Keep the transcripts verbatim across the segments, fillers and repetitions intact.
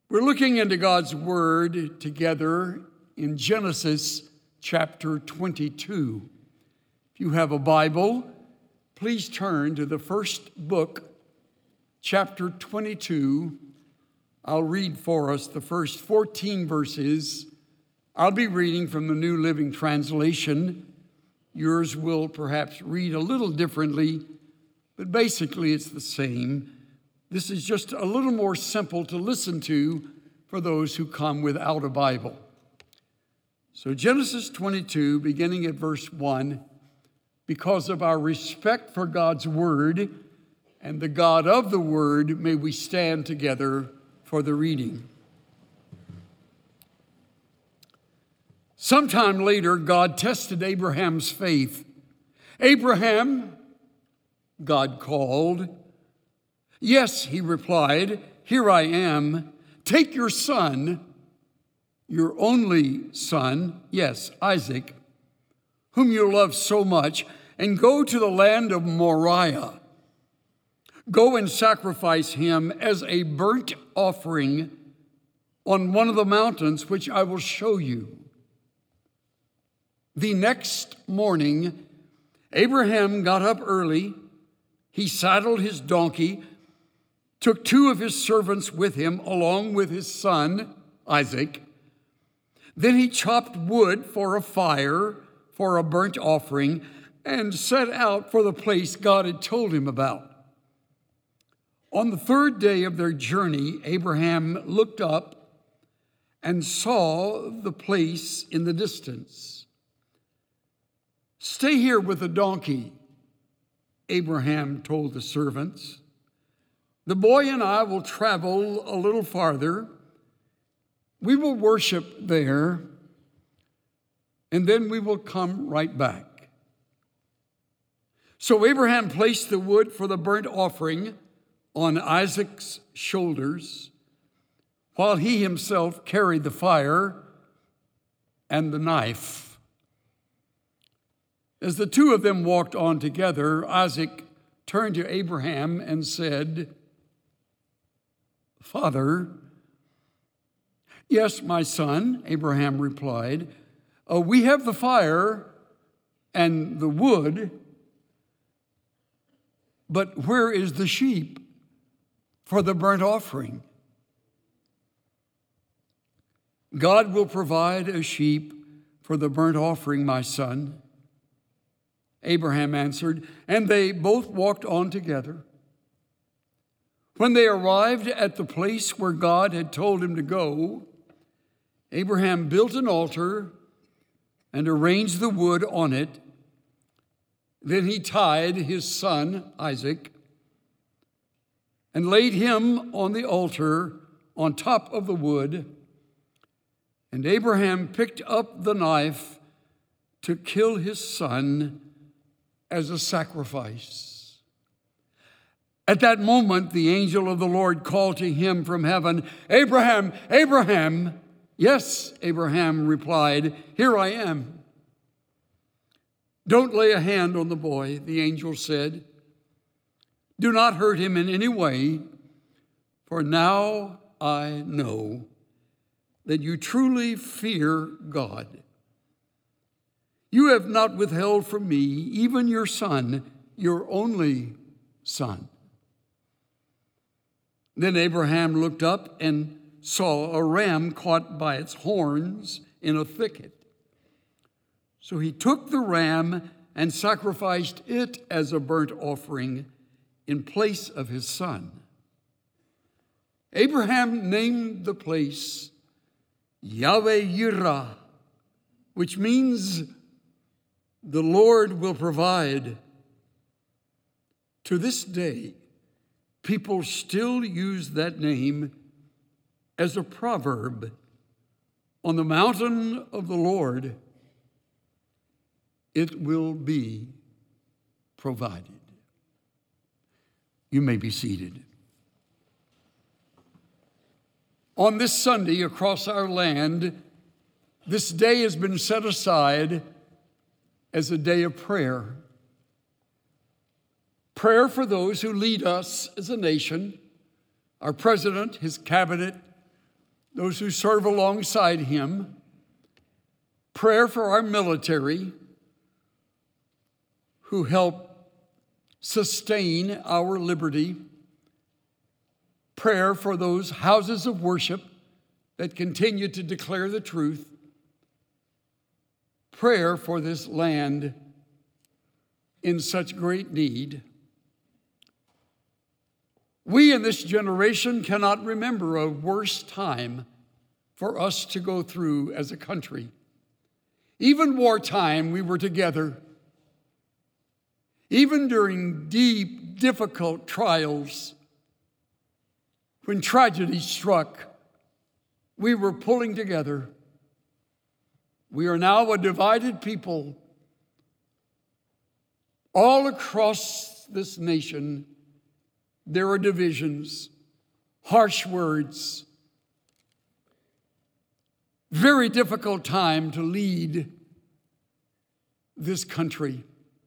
We're looking into God's Word together in Genesis chapter twenty-two. If you have a Bible, please turn to the first book, chapter twenty-two. I'll read for us the first fourteen verses. I'll be reading from the New Living Translation. Yours will perhaps read a little differently, but basically it's the same. This is just a little more simple to listen to for those who come without a Bible. So Genesis twenty-two, beginning at verse one, because of our respect for God's Word and the God of the Word, may we stand together for the reading. Sometime later, God tested Abraham's faith. "Abraham," God called. "Yes," he replied, "here I am. Take your son, your only son, yes, Isaac, whom you love so much, and go to the land of Moriah. Go and sacrifice him as a burnt offering on one of the mountains which I will show you." The next morning, Abraham got up early. He saddled his donkey, took two of his servants with him, along with his son, Isaac. Then he chopped wood for a fire, for a burnt offering, and set out for the place God had told him about. On the third day of their journey, Abraham looked up and saw the place in the distance. "Stay here with the donkey," Abraham told the servants. "The boy and I will travel a little farther. We will worship there, and then we will come right back." So Abraham placed the wood for the burnt offering on Isaac's shoulders, while he himself carried the fire and the knife. As the two of them walked on together, Isaac turned to Abraham and said, "Father." "Yes, my son," Abraham replied. "Uh, we have the fire and the wood, but where is the sheep for the burnt offering?" "God will provide a sheep for the burnt offering, my son," Abraham answered, and they both walked on together. When they arrived at the place where God had told him to go, Abraham built an altar and arranged the wood on it. Then he tied his son, Isaac, and laid him on the altar on top of the wood. And Abraham picked up the knife to kill his son as a sacrifice. At that moment, the angel of the Lord called to him from heaven, "Abraham, Abraham." "Yes," Abraham replied, "here I am." "Don't lay a hand on the boy," the angel said. "Do not hurt him in any way, for now I know that you truly fear God. You have not withheld from me even your son, your only son." Then Abraham looked up and saw a ram caught by its horns in a thicket. So he took the ram and sacrificed it as a burnt offering in place of his son. Abraham named the place Yahweh-Yireh, which means "the Lord will provide." To this day, people still use that name as a proverb. On the mountain of the Lord, it will be provided. You may be seated. On this Sunday across our land, this day has been set aside as a day of prayer. Prayer for those who lead us as a nation, our president, his cabinet, those who serve alongside him, prayer for our military who help sustain our liberty, prayer for those houses of worship that continue to declare the truth, prayer for this land in such great need. We in this generation cannot remember a worse time for us to go through as a country. Even wartime, we were together. Even during deep, difficult trials, when tragedy struck, we were pulling together. We are now a divided people. All across this nation, there are divisions, harsh words. Very difficult time to lead this country.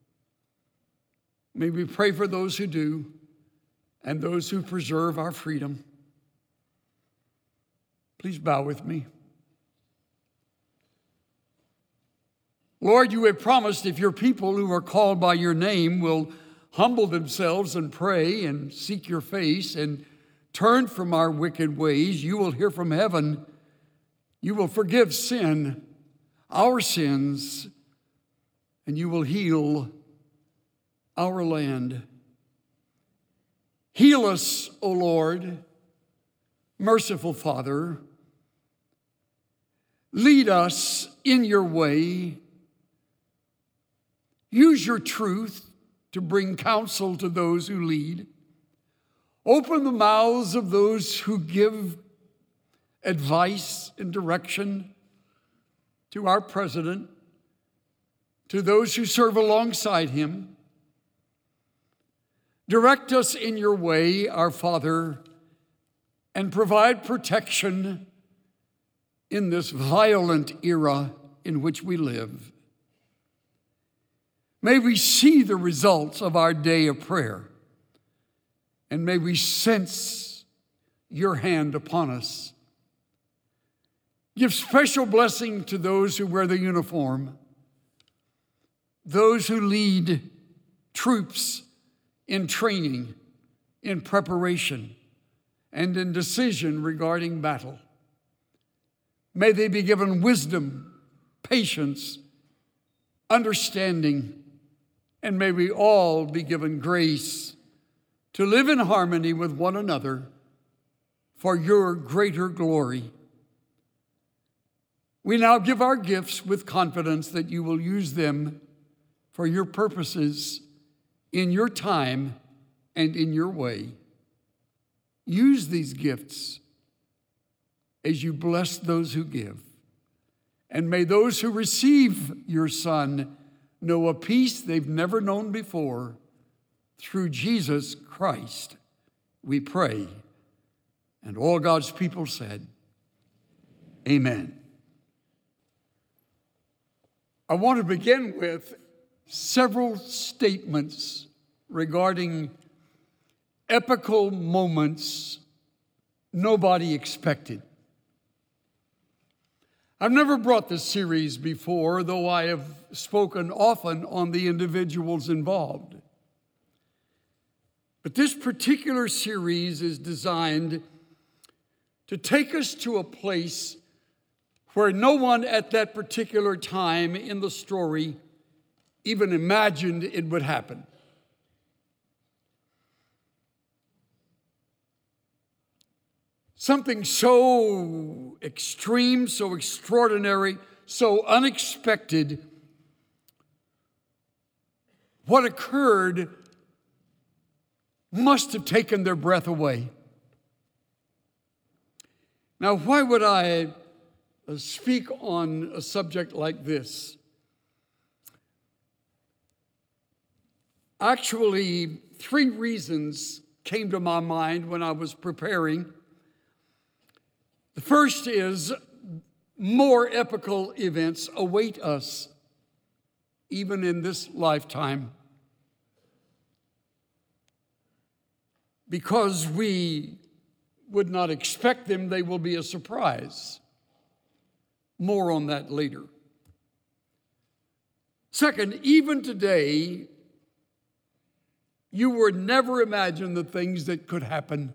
May we pray for those who do and those who preserve our freedom. Please bow with me. Lord, you have promised if your people who are called by your name will humble themselves and pray and seek your face and turn from our wicked ways, you will hear from heaven. You will forgive sin, our sins, and you will heal our land. Heal us, O Lord, merciful Father. Lead us in your way. Use your truth to bring counsel to those who lead. Open the mouths of those who give advice and direction to our president, to those who serve alongside him. Direct us in your way, our Father, and provide protection in this violent era in which we live. May we see the results of our day of prayer, and may we sense your hand upon us. Give special blessing to those who wear the uniform, those who lead troops in training, in preparation, and in decision regarding battle. May they be given wisdom, patience, understanding, and may we all be given grace to live in harmony with one another for your greater glory. We now give our gifts with confidence that you will use them for your purposes in your time and in your way. Use these gifts as you bless those who give. And may those who receive your Son know a peace they've never known before. Through Jesus Christ, we pray. And all God's people said, amen. I want to begin with several statements regarding epical moments nobody expected. I've never brought this series before, though I have spoken often on the individuals involved. But this particular series is designed to take us to a place where no one at that particular time in the story even imagined it would happen. Something so extreme, so extraordinary, so unexpected. What occurred must have taken their breath away. Now, why would I speak on a subject like this? Actually, three reasons came to my mind when I was preparing. The first is more epical events await us, even in this lifetime, because we would not expect them, they will be a surprise. More on that later. Second, even today, you would never imagine the things that could happen.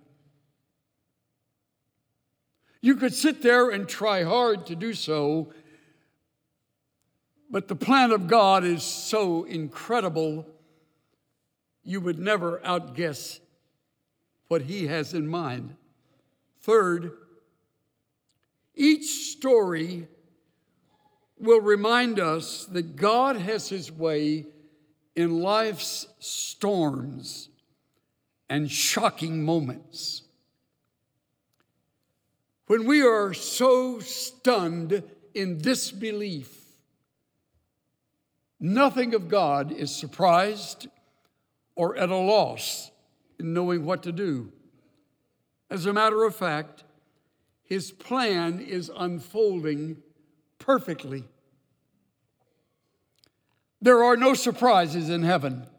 You could sit there and try hard to do so, but the plan of God is so incredible, you would never outguess what He has in mind. Third, each story will remind us that God has His way in life's storms and shocking moments. When we are so stunned in disbelief, nothing of God is surprised or at a loss in knowing what to do. As a matter of fact, His plan is unfolding perfectly. There are no surprises in heaven.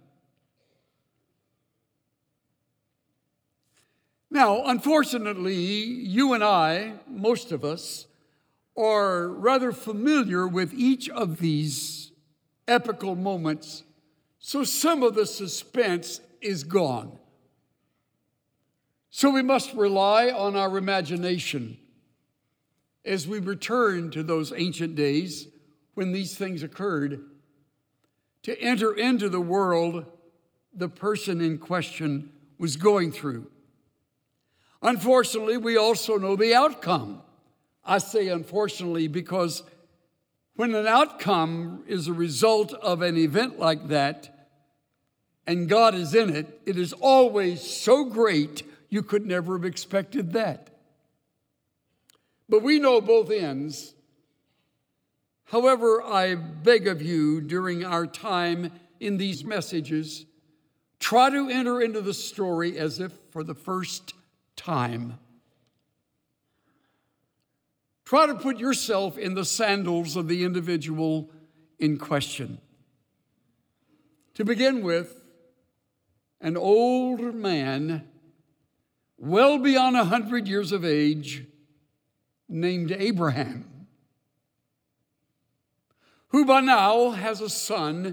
Now, unfortunately, you and I, most of us, are rather familiar with each of these epical moments, so some of the suspense is gone. So we must rely on our imagination as we return to those ancient days when these things occurred, to enter into the world the person in question was going through. Unfortunately, we also know the outcome. I say unfortunately because when an outcome is a result of an event like that and God is in it, it is always so great you could never have expected that. But we know both ends. However, I beg of you during our time in these messages, try to enter into the story as if for the first time. Try to put yourself in the sandals of the individual in question. To begin with, an old man, well beyond a hundred years of age, named Abraham, who by now has a son,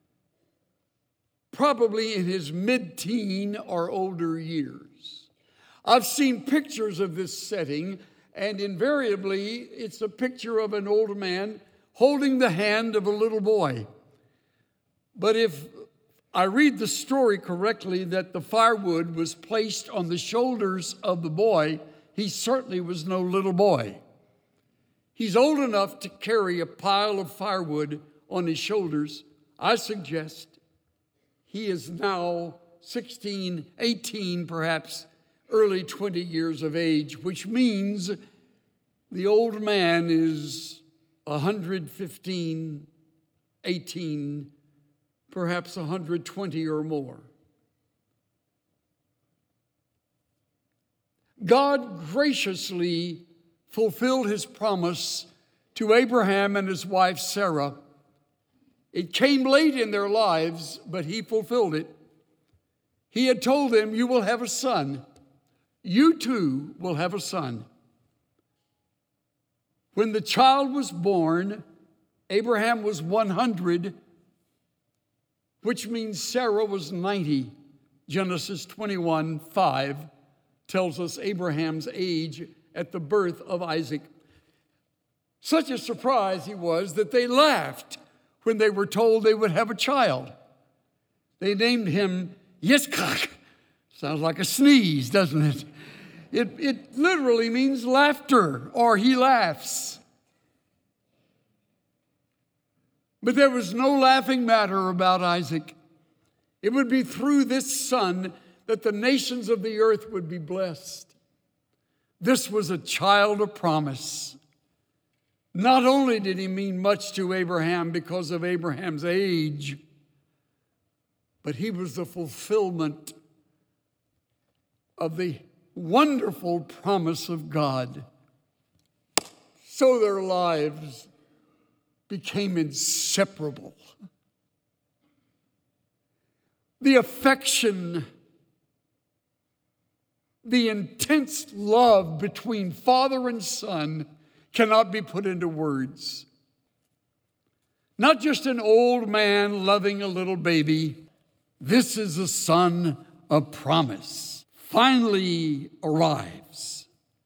probably in his mid-teen or older years. I've seen pictures of this setting, and invariably it's a picture of an old man holding the hand of a little boy. But if I read the story correctly, that the firewood was placed on the shoulders of the boy, he certainly was no little boy. He's old enough to carry a pile of firewood on his shoulders. I suggest he is now sixteen, eighteen, perhaps early twenty years of age, which means the old man is one hundred fifteen, eighteen, perhaps one hundred twenty or more. God graciously fulfilled His promise to Abraham and his wife Sarah. It came late in their lives, but He fulfilled it. He had told them, "You will have a son. You too will have a son." When the child was born, Abraham was one hundred, which means Sarah was ninety. Genesis twenty-one five tells us Abraham's age at the birth of Isaac. Such a surprise he was that they laughed when they were told they would have a child. They named him Yitzchak. Sounds like a sneeze, doesn't it? It, it literally means laughter, or he laughs. But there was no laughing matter about Isaac. It would be through this son that the nations of the earth would be blessed. This was a child of promise. Not only did he mean much to Abraham because of Abraham's age, but he was the fulfillment of the wonderful promise of God. So their lives became inseparable. The affection, The intense love between father and son cannot be put into words. Not just an old man loving a little baby. This is a son of promise. Finally arrives.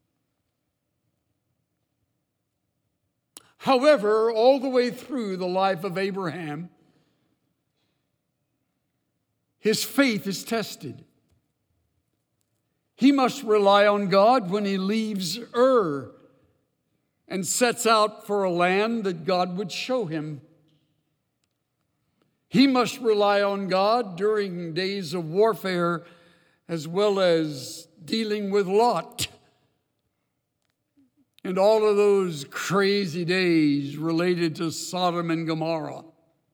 However, all the way through the life of Abraham, his faith is tested. He must rely on God when he leaves Ur and sets out for a land that God would show him. He must rely on God during days of warfare as well as dealing with Lot and all of those crazy days related to Sodom and Gomorrah.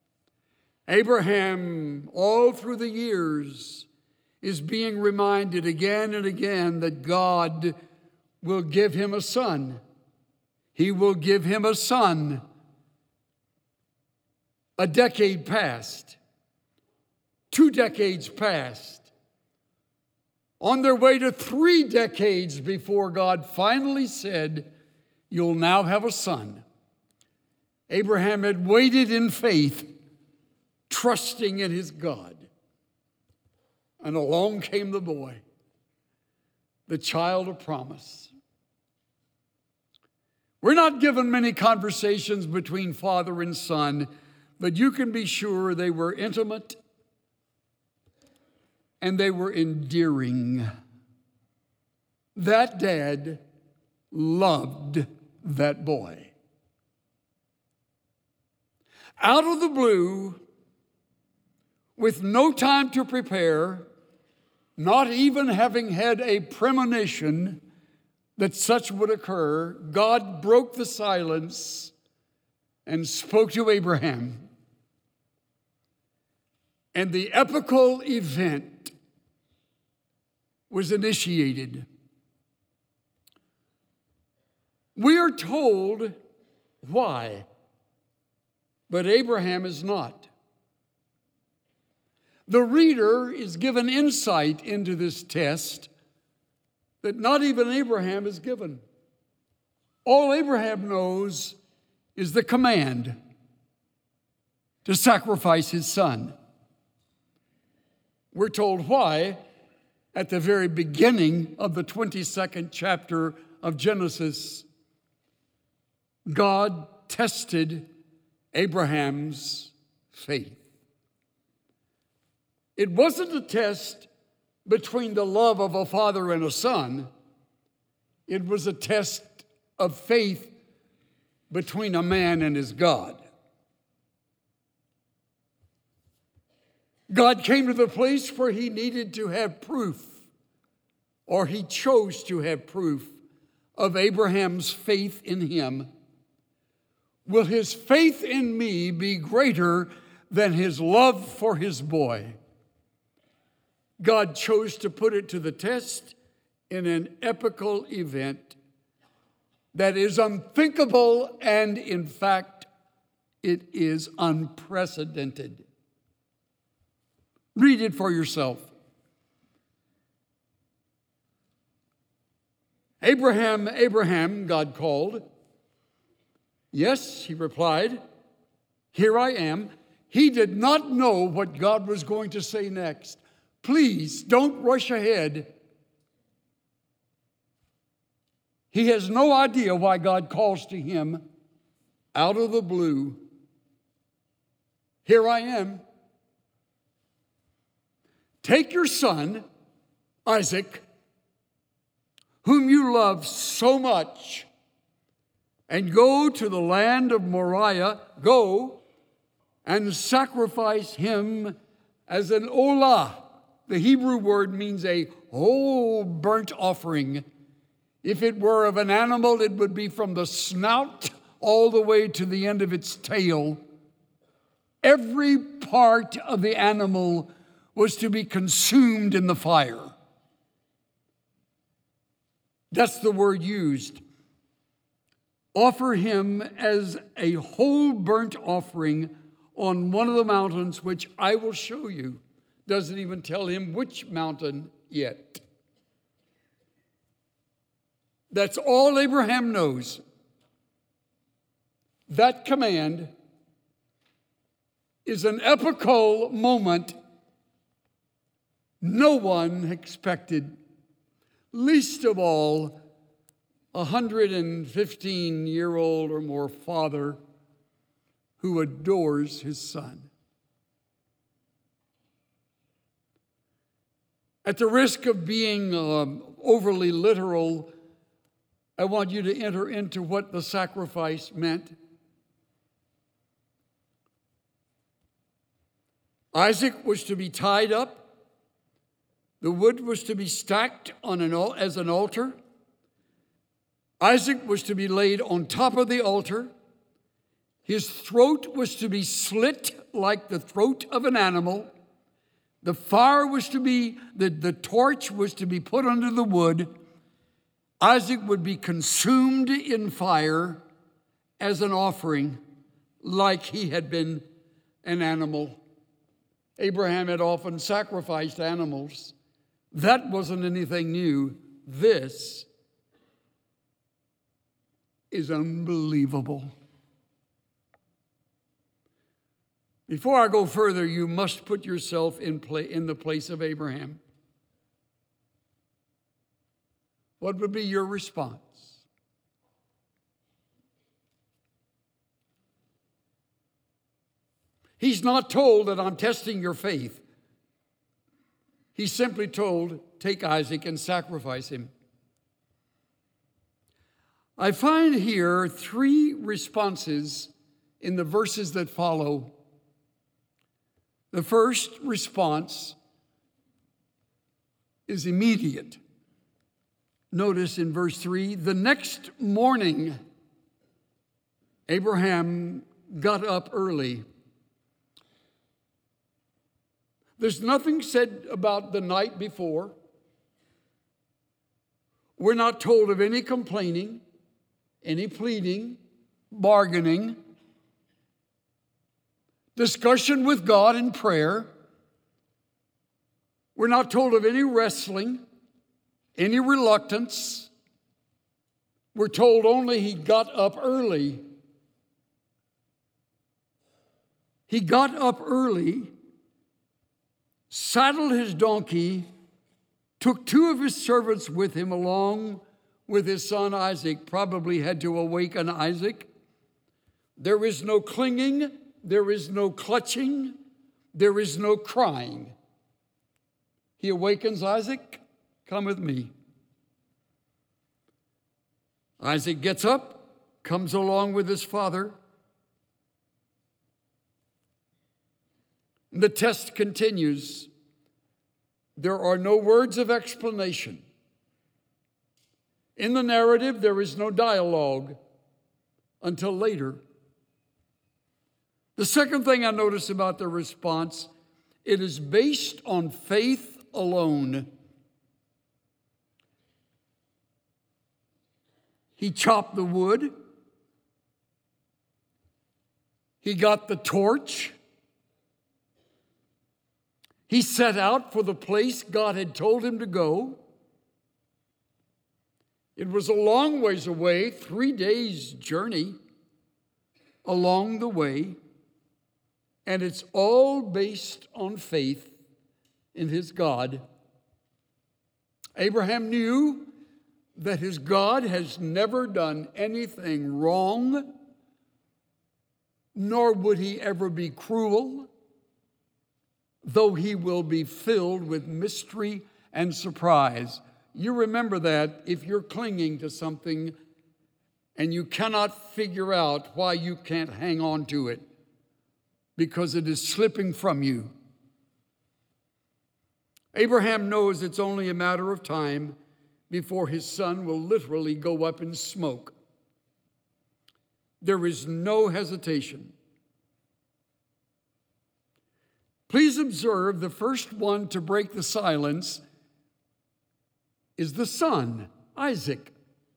Abraham, all through the years, is being reminded again and again that God will give him a son. He will give him a son. A decade passed. Two decades passed. On their way to three decades before God finally said, "You'll now have a son." Abraham had waited in faith, trusting in his God. And along came the boy, the child of promise. We're not given many conversations between father and son, but you can be sure they were intimate and they were endearing. That dad loved that boy. Out of the blue, with no time to prepare, not even having had a premonition that such would occur, God broke the silence and spoke to Abraham. And the epical event was initiated. We are told why, but Abraham is not. The reader is given insight into this test that not even Abraham is given. All Abraham knows is the command to sacrifice his son. We're told why at the very beginning of the twenty-second chapter of Genesis. God tested Abraham's faith. It wasn't a test between the love of a father and a son. It was a test of faith between a man and his God. God came to the place where he needed to have proof, or he chose to have proof of Abraham's faith in him. Will his faith in me be greater than his love for his boy? God chose to put it to the test in an epical event that is unthinkable, and in fact, it is unprecedented. Read it for yourself. "Abraham, Abraham," God called. "Yes," he replied, "here I am." He did not know what God was going to say next. Please don't rush ahead. He has no idea why God calls to him out of the blue. "Here I am. Take your son, Isaac, whom you love so much, and go to the land of Moriah. Go and sacrifice him as an olah." The Hebrew word means a whole burnt offering. If it were of an animal, it would be from the snout all the way to the end of its tail. Every part of the animal was to be consumed in the fire. That's the word used. Offer him as a whole burnt offering on one of the mountains which I will show you. Doesn't even tell him which mountain yet. That's all Abraham knows. That command is an epochal moment no one expected, least of all a one hundred fifteen year old or more father who adores his son. At the risk of being um, overly literal, I want you to enter into what the sacrifice meant. Isaac was to be tied up. The wood was to be stacked on an, as an altar. Isaac was to be laid on top of the altar. His throat was to be slit like the throat of an animal. The fire was to be, the, the torch was to be put under the wood. Isaac would be consumed in fire as an offering, like he had been an animal. Abraham had often sacrificed animals. That wasn't anything new. This is unbelievable. Before I go further, you must put yourself in, play, in the place of Abraham. What would be your response? He's not told that I'm testing your faith. He's simply told, take Isaac and sacrifice him. I find here three responses in the verses that follow. The first response is immediate. Notice in verse three, the next morning, Abraham got up early. There's nothing said about the night before. We're not told of any complaining, any pleading, bargaining, discussion with God in prayer. We're not told of any wrestling, any reluctance. We're told only he got up early. He got up early, saddled his donkey, took two of his servants with him along with his son Isaac, probably had to awaken Isaac. There is no clinging, there is no clutching, there is no crying. He awakens Isaac, come with me. Isaac gets up, comes along with his father. The test continues. There are no words of explanation. In the narrative, there is no dialogue until later. The second thing I notice about the response, it is based on faith alone. He chopped the wood. He got the torch. He set out for the place God had told him to go. It was a long ways away, three days' journey along the way, and it's all based on faith in his God. Abraham knew that his God has never done anything wrong, nor would he ever be cruel, though he will be filled with mystery and surprise. You remember that if you're clinging to something and you cannot figure out why you can't hang on to it because it is slipping from you. Abraham knows it's only a matter of time before his son will literally go up in smoke. There is no hesitation. Please observe the first one to break the silence is the son, Isaac.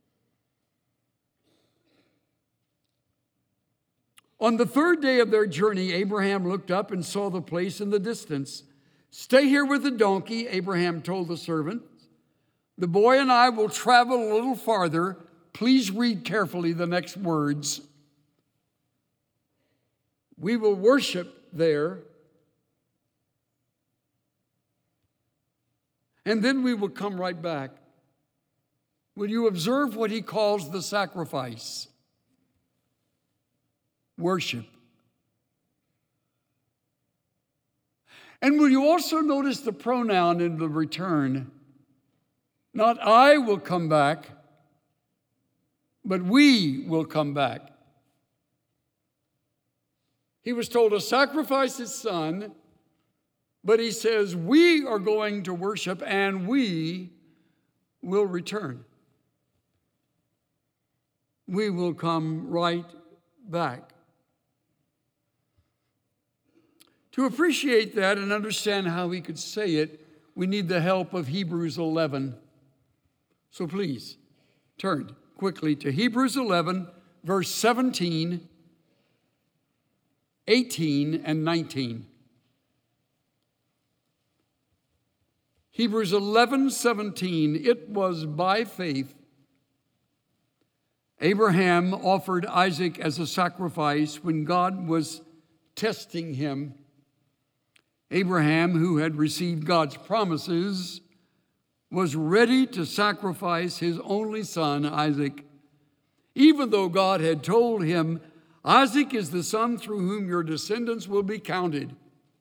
On the third day of their journey, Abraham looked up and saw the place in the distance. Stay here with the donkey, Abraham told the servant. The boy and I will travel a little farther. Please read carefully the next words. We will worship there, and then we will come right back. Will you observe what he calls the sacrifice? Worship. And will you also notice the pronoun in the return? Not I will come back, but we will come back. He was told to sacrifice his son, but he says we are going to worship and we will return. We will come right back. To appreciate that and understand how he could say it, we need the help of Hebrews eleven. So please, turn quickly to Hebrews eleven, verse seventeen, eighteen, and nineteen. Hebrews eleven, seventeen, it was by faith Abraham offered Isaac as a sacrifice when God was testing him. Abraham, who had received God's promises, was ready to sacrifice his only son, Isaac, even though God had told him, Isaac is the son through whom your descendants will be counted.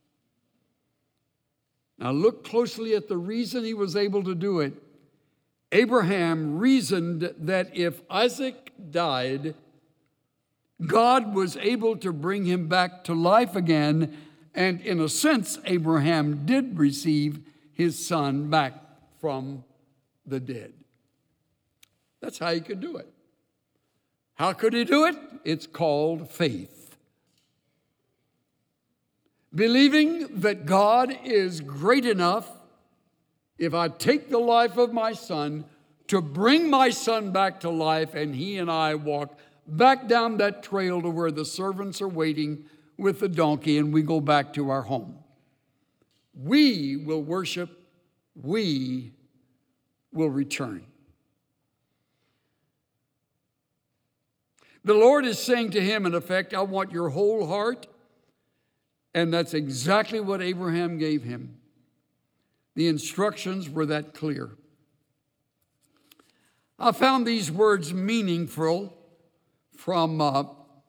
Now look closely at the reason he was able to do it. Abraham reasoned that if Isaac died, God was able to bring him back to life again. And in a sense, Abraham did receive his son back from the dead. That's how he could do it. How could he do it? It's called faith. Believing that God is great enough, if I take the life of my son, to bring my son back to life, and he and I walk back down that trail to where the servants are waiting with the donkey, and we go back to our home. We will worship. We will return. The Lord is saying to him, in effect, I want your whole heart. And that's exactly what Abraham gave him. The instructions were that clear. I found these words meaningful from uh,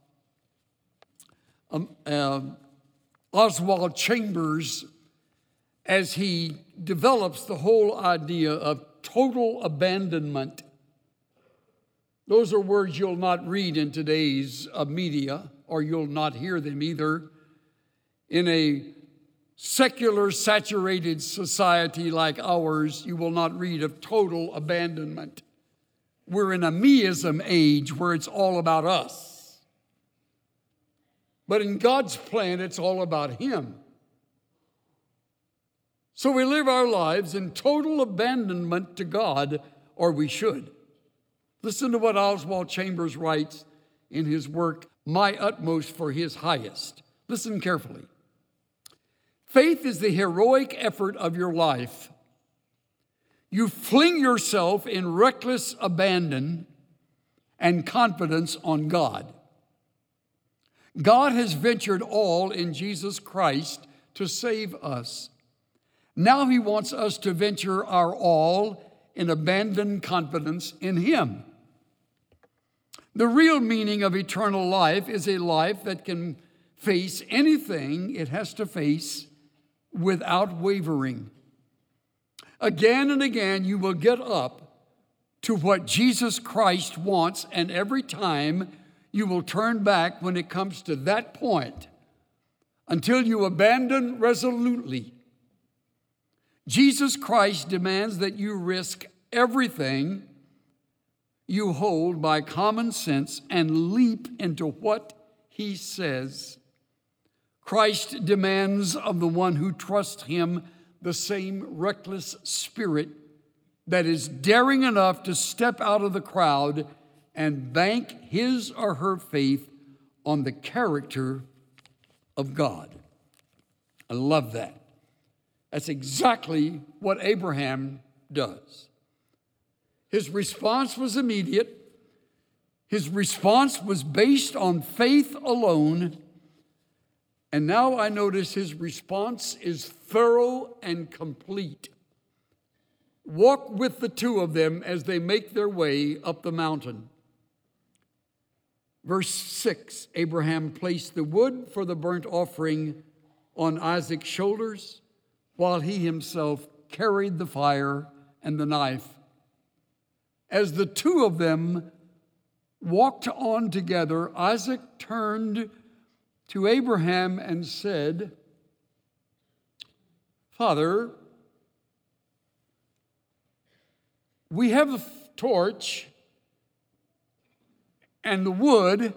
um, uh, Oswald Chambers as he develops the whole idea of total abandonment. Those are words you'll not read in today's uh, media, or you'll not hear them either. In a secular, saturated society like ours, you will not read of total abandonment. We're in a meism age where it's all about us. But in God's plan, it's all about Him. So we live our lives in total abandonment to God, or we should. Listen to what Oswald Chambers writes in his work, My Utmost for His Highest. Listen carefully. Faith is the heroic effort of your life. You fling yourself in reckless abandon and confidence on God. God has ventured all in Jesus Christ to save us. Now He wants us to venture our all in abandoned confidence in Him. The real meaning of eternal life is a life that can face anything it has to face without wavering. Again and again, you will get up to what Jesus Christ wants, and every time you will turn back when it comes to that point until you abandon resolutely. Jesus Christ demands that you risk everything you hold by common sense and leap into what He says. Christ demands of the one who trusts Him the same reckless spirit that is daring enough to step out of the crowd and bank his or her faith on the character of God. I love that. That's exactly what Abraham does. His response was immediate. His response was based on faith alone. And now I notice his response is thorough and complete. Walk with the two of them as they make their way up the mountain. Verse six, Abraham placed the wood for the burnt offering on Isaac's shoulders, while he himself carried the fire and the knife. As the two of them walked on together, Isaac turned to Abraham and said, "Father, we have a torch and the wood.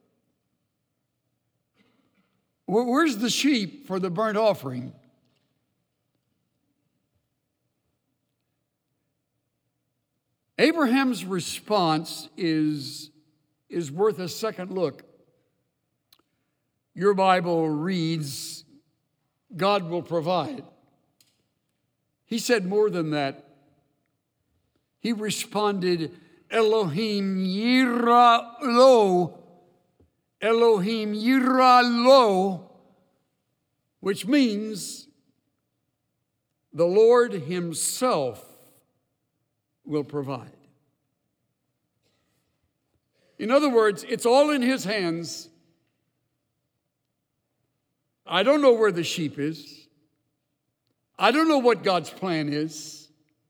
Where's the sheep for the burnt offering?" Abraham's response is, is worth a second look. Your Bible reads, God will provide. He said more than that. He responded, Elohim yirah lo, Elohim yirah lo, which means the Lord himself will provide. In other words, it's all in his hands. I don't know where the sheep is. I don't know what God's plan is.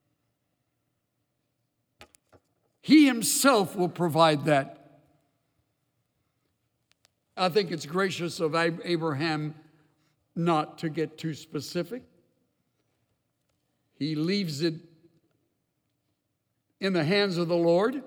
He himself will provide that. I think it's gracious of Abraham not to get too specific. He leaves it in the hands of the Lord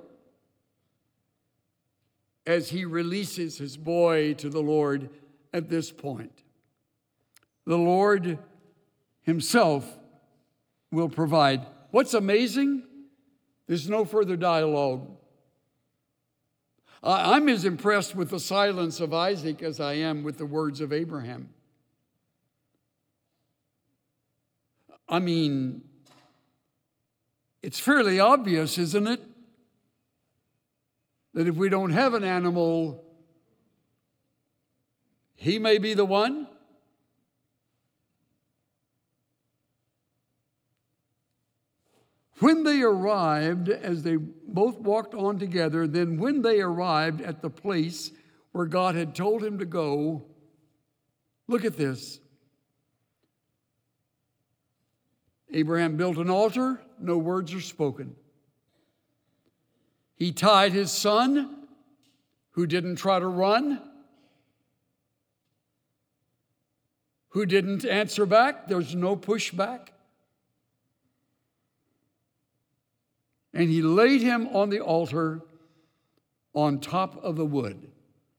as he releases his boy to the Lord at this point. The Lord himself will provide. What's amazing? There's no further dialogue. I'm as impressed with the silence of Isaac as I am with the words of Abraham. I mean, it's fairly obvious, isn't it, that if we don't have an animal, he may be the one. When they arrived, as they both walked on together, then when they arrived at the place where God had told him to go, look at this. Abraham built an altar, no words are spoken. He tied his son, who didn't try to run, who didn't answer back, there's no pushback. And he laid him on the altar on top of the wood.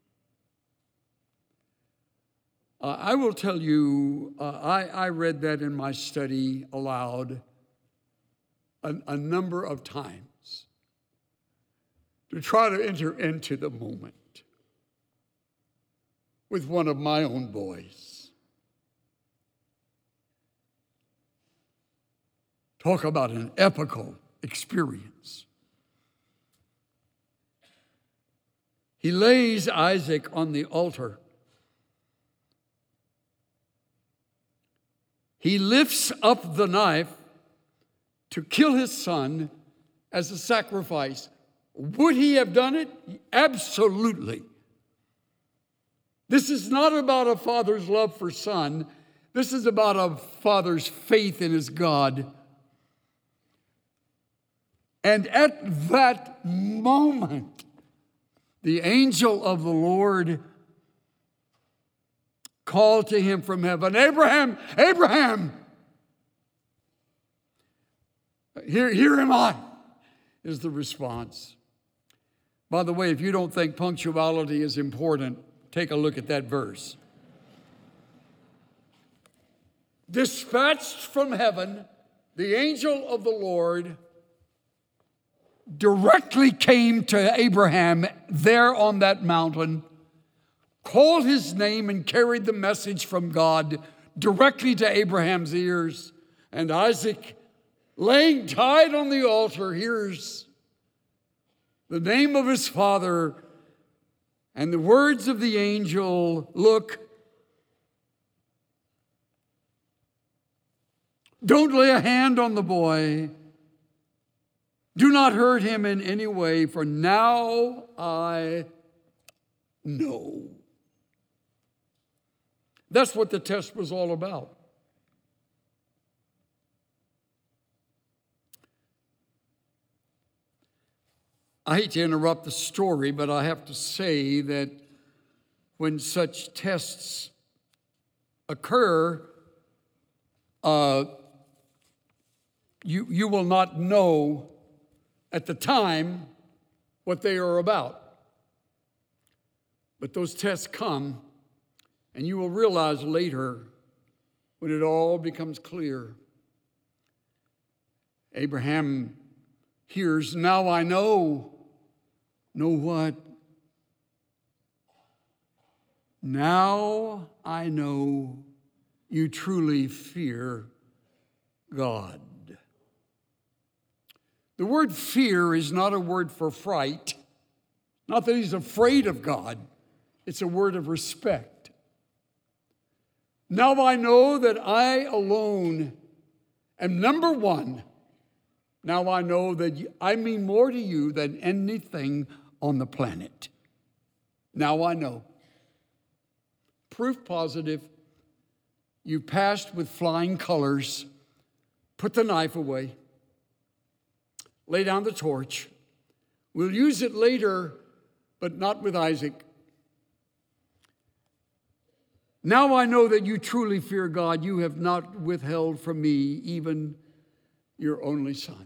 Uh, I will tell you, uh, I, I read that in my study aloud a, a number of times to try to enter into the moment with one of my own boys. Talk about an epical experience. He lays Isaac on the altar. He lifts up the knife to kill his son as a sacrifice. Would he have done it? Absolutely. This is not about a father's love for son. This is about a father's faith in his God. And at that moment, the angel of the Lord called to him from heaven, Abraham, Abraham! Here, here am I, is the response. By the way, if you don't think punctuality is important, take a look at that verse. Dispatched from heaven, the angel of the Lord directly came to Abraham there on that mountain, called his name and carried the message from God directly to Abraham's ears. And Isaac, laying tied on the altar, hears the name of his father, and the words of the angel, look, don't lay a hand on the boy. Do not hurt him in any way, for now I know. That's what the test was all about. I hate to interrupt the story, but I have to say that when such tests occur, uh, you, you will not know at the time what they are about. But those tests come, and you will realize later when it all becomes clear. Abraham hears, now I know. Know what? Now I know you truly fear God. The word fear is not a word for fright. Not that he's afraid of God. It's a word of respect. Now I know that I alone am number one. Now I know that I mean more to you than anything on the planet. Now I know. Proof positive. You passed with flying colors. Put the knife away. Lay down the torch. We'll use it later, but not with Isaac. Now I know that you truly fear God. You have not withheld from me even your only son.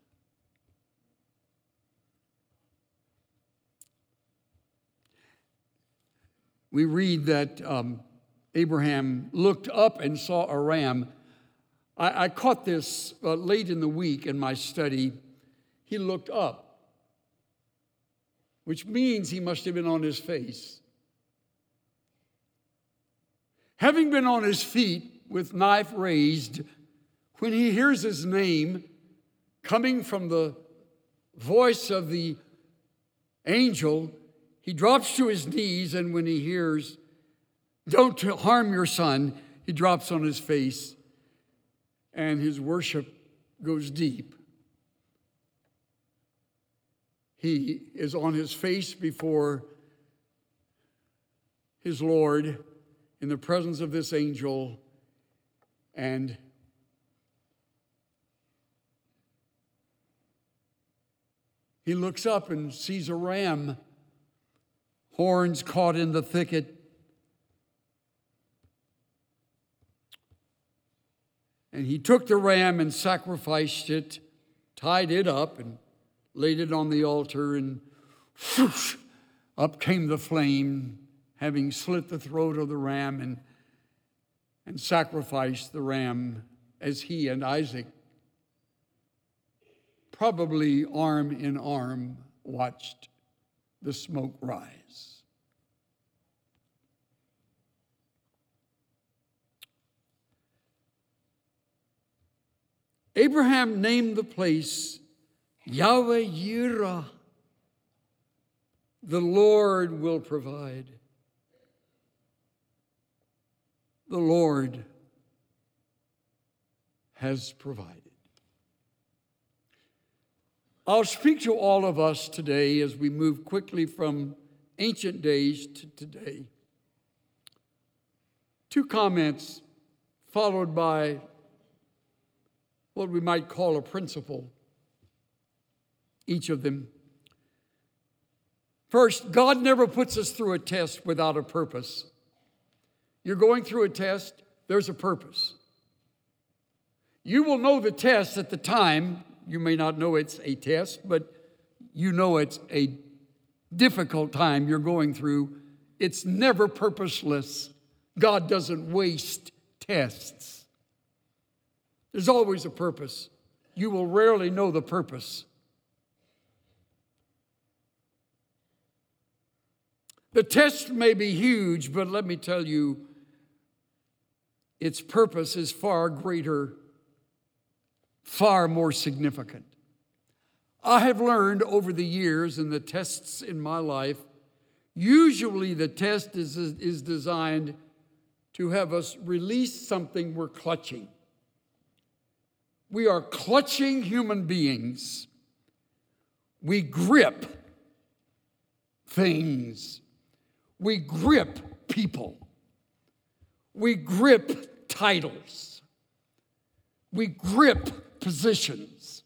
We read that um, Abraham looked up and saw a ram. I, I caught this uh, late in the week in my study. He looked up, which means he must have been on his face. Having been on his feet with knife raised, when he hears his name coming from the voice of the angel, he drops to his knees, and when he hears, don't harm your son, he drops on his face, and his worship goes deep. He is on his face before his Lord in the presence of this angel, and he looks up and sees a ram, horns caught in the thicket. And he took the ram and sacrificed it, tied it up, and laid it on the altar, and whoosh, up came the flame, having slit the throat of the ram and, and sacrificed the ram as he and Isaac, probably arm in arm, watched the smoke rise. Abraham named the place Yahweh Yireh. The Lord will provide. The Lord has provided. I'll speak to all of us today as we move quickly from ancient days to today. Two comments followed by what we might call a principle, each of them. First, God never puts us through a test without a purpose. You're going through a test, there's a purpose. You will know the test at the time. You may not know it's a test, but you know it's a difficult time you're going through. It's never purposeless. God doesn't waste tests. There's always a purpose. You will rarely know the purpose. The test may be huge, but let me tell you, its purpose is far greater, far more significant. I have learned over the years in the tests in my life, usually the test is, is designed to have us release something we're clutching. We are clutching human beings. We grip things. We grip people. We grip titles. We grip positions.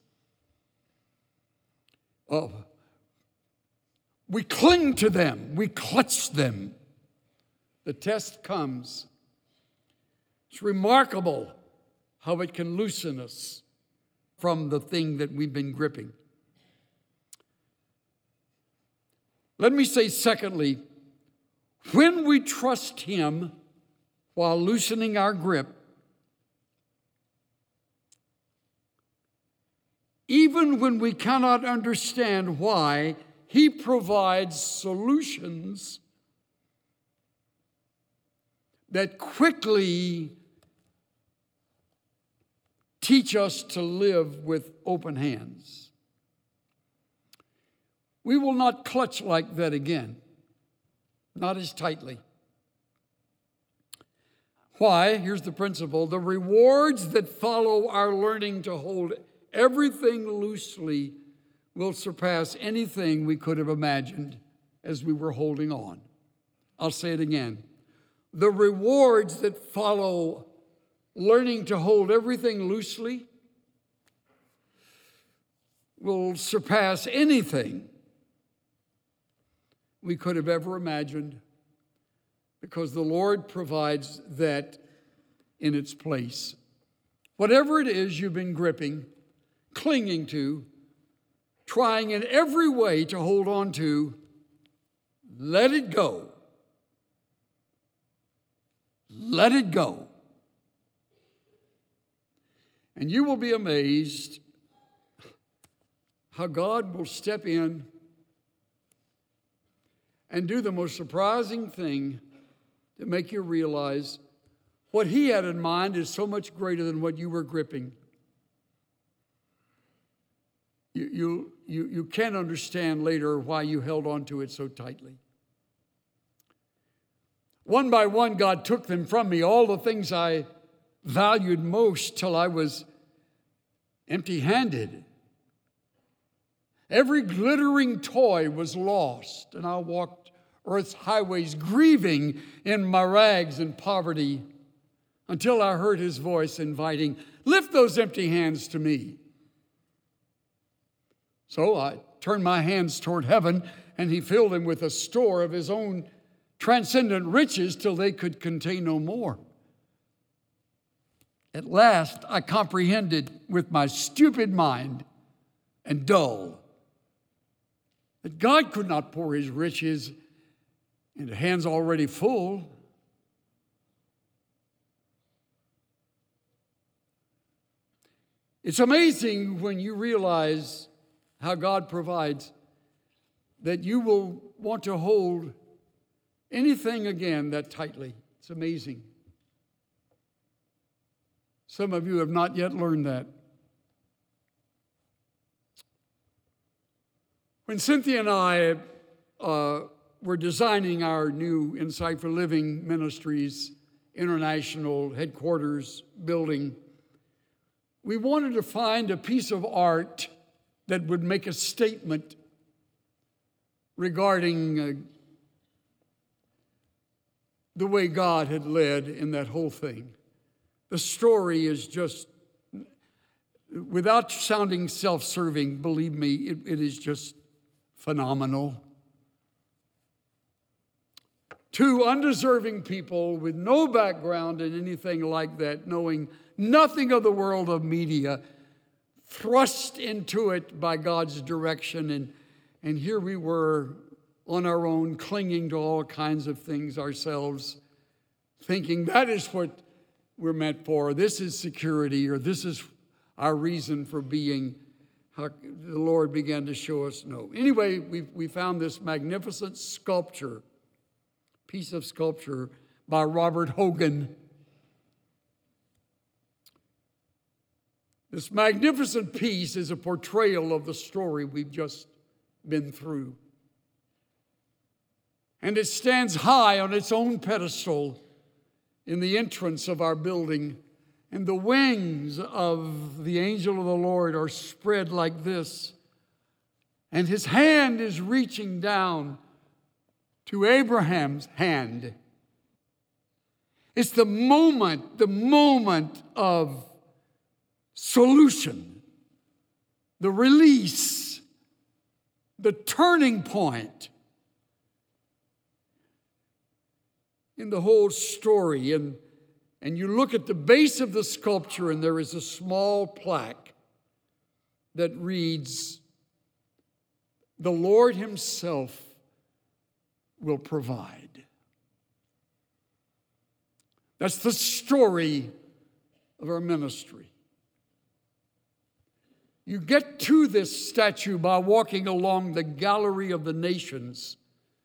Oh, we cling to them. We clutch them. The test comes. It's remarkable how it can loosen us from the thing that we've been gripping. Let me say, secondly, when we trust Him while loosening our grip, even when we cannot understand why, He provides solutions that quickly teach us to live with open hands. We will not clutch like that again, not as tightly. Why? Here's the principle. The rewards that follow our learning to hold everything loosely will surpass anything we could have imagined as we were holding on. I'll say it again. The rewards that follow learning to hold everything loosely will surpass anything we could have ever imagined, because the Lord provides that in its place. Whatever it is you've been gripping, clinging to, trying in every way to hold on to, let it go. Let it go. And you will be amazed how God will step in and do the most surprising thing to make you realize what He had in mind is so much greater than what you were gripping. You, you, you, you can't understand later why you held on to it so tightly. One by one, God took them from me, all the things I valued most, till I was empty-handed. Every glittering toy was lost, and I walked earth's highways grieving in my rags and poverty until I heard His voice inviting, "Lift those empty hands to me." So I turned my hands toward heaven, and He filled them with a store of His own transcendent riches till they could contain no more. At last, I comprehended with my stupid mind and dull that God could not pour His riches into hands already full. It's amazing when you realize how God provides that you will want to hold anything again that tightly. It's amazing. Some of you have not yet learned that. When Cynthia and I uh, were designing our new Insight for Living Ministries International headquarters building, we wanted to find a piece of art that would make a statement regarding uh, the way God had led in that whole thing. The story is just, without sounding self-serving, believe me, it, it is just phenomenal. Two undeserving people with no background in anything like that, knowing nothing of the world of media, thrust into it by God's direction. And, and here we were on our own, clinging to all kinds of things ourselves, thinking that is what we're meant for. This is security, or this is our reason for being. How the Lord began to show us no. Anyway, we we found this magnificent sculpture, piece of sculpture by Robert Hogan. This magnificent piece is a portrayal of the story we've just been through. And it stands high on its own pedestal in the entrance of our building. And the wings of the angel of the Lord are spread like this. And his hand is reaching down to Abraham's hand. It's the moment, the moment of solution, the release, the turning point in the whole story. And, and you look at the base of the sculpture, and there is a small plaque that reads, "The Lord himself will provide." That's the story of our ministry. You get to this statue by walking along the Gallery of the Nations,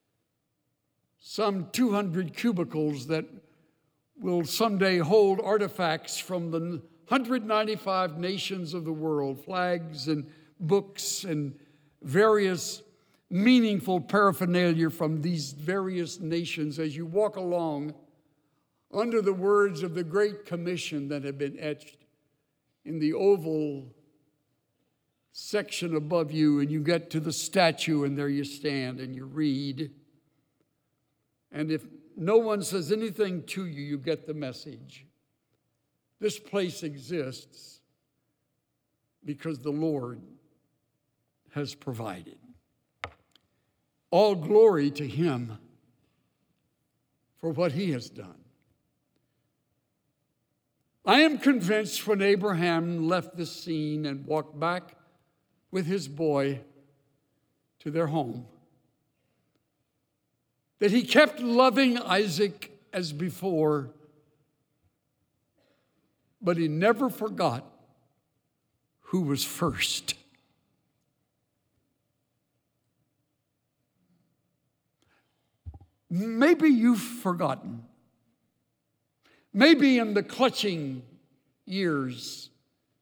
some two hundred cubicles that will someday hold artifacts from the one hundred ninety-five nations of the world, flags and books and various meaningful paraphernalia from these various nations as you walk along under the words of the Great Commission that have been etched in the oval section above you, and you get to the statue, and there you stand and you read. And if no one says anything to you, you get the message. This place exists because the Lord has provided. All glory to him for what he has done. I am convinced when Abraham left this scene and walked back with his boy to their home, that he kept loving Isaac as before, but he never forgot who was first. Maybe you've forgotten. Maybe in the clutching years,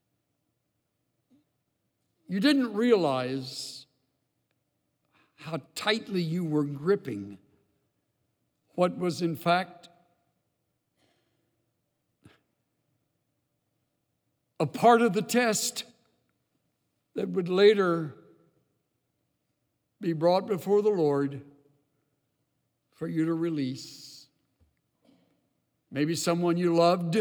you didn't realize how tightly you were gripping what was in fact a part of the test that would later be brought before the Lord for you to release. Maybe someone you loved,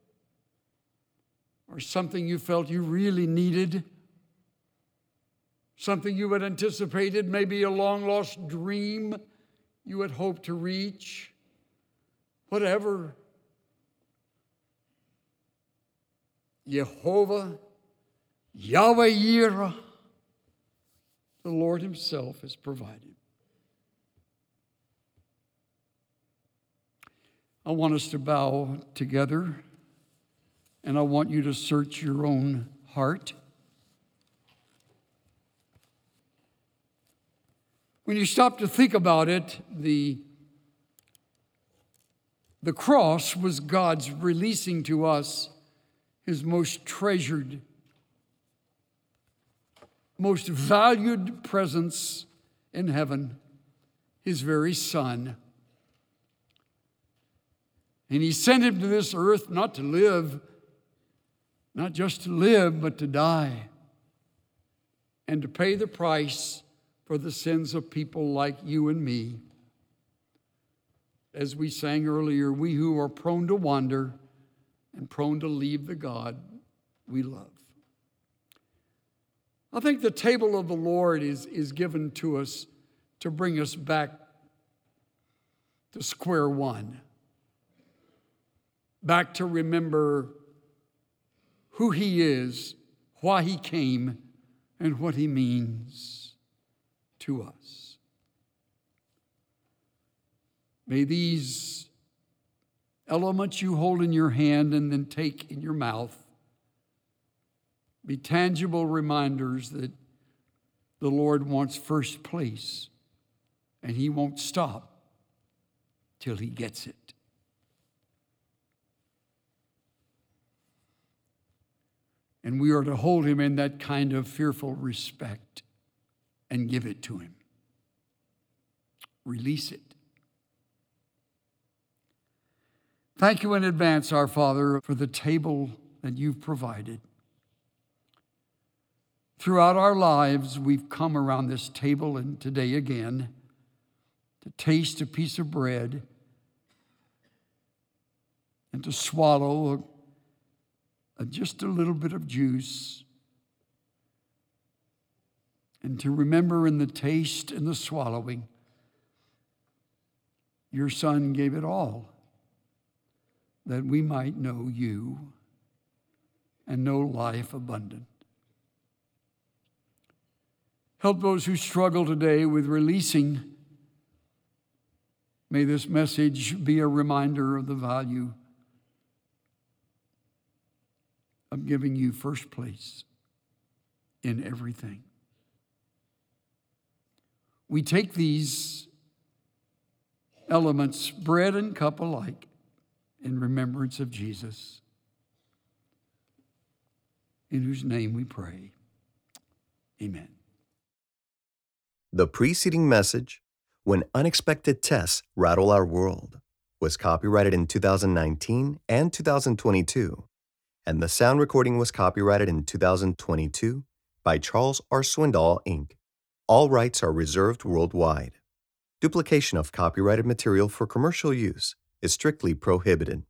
or something you felt you really needed, something you had anticipated, maybe a long-lost dream you had hoped to reach, whatever. Jehovah, Yahweh Yireh, the Lord himself has provided. I want us to bow together, and I want you to search your own heart. When you stop to think about it, the, the cross was God's releasing to us his most treasured, most valued presence in heaven, his very Son. And he sent him to this earth not to live, not just to live, but to die, and to pay the price for the sins of people like you and me. As we sang earlier, we who are prone to wander and prone to leave the God we love. I think the table of the Lord is, is given to us to bring us back to square one. Back to remember who he is, why he came, and what he means to us. May these elements you hold in your hand and then take in your mouth be tangible reminders that the Lord wants first place, and he won't stop till he gets it. And we are to hold him in that kind of fearful respect and give it to him. Release it. Thank you in advance, our Father, for the table that you've provided. Throughout our lives, we've come around this table, and today again, to taste a piece of bread and to swallow a, a, just a little bit of juice, and to remember in the taste and the swallowing, your Son gave it all, that we might know you and know life abundant. Help those who struggle today with releasing. May this message be a reminder of the value of giving you first place in everything. We take these elements, bread and cup alike, in remembrance of Jesus, in whose name we pray. Amen. The preceding message, When Unexpected Tests Rattle Our World, was copyrighted in two thousand nineteen and two thousand twenty-two, and the sound recording was copyrighted in two thousand twenty-two by Charles R. Swindoll, Incorporated. All rights are reserved worldwide. Duplication of copyrighted material for commercial use is strictly prohibited.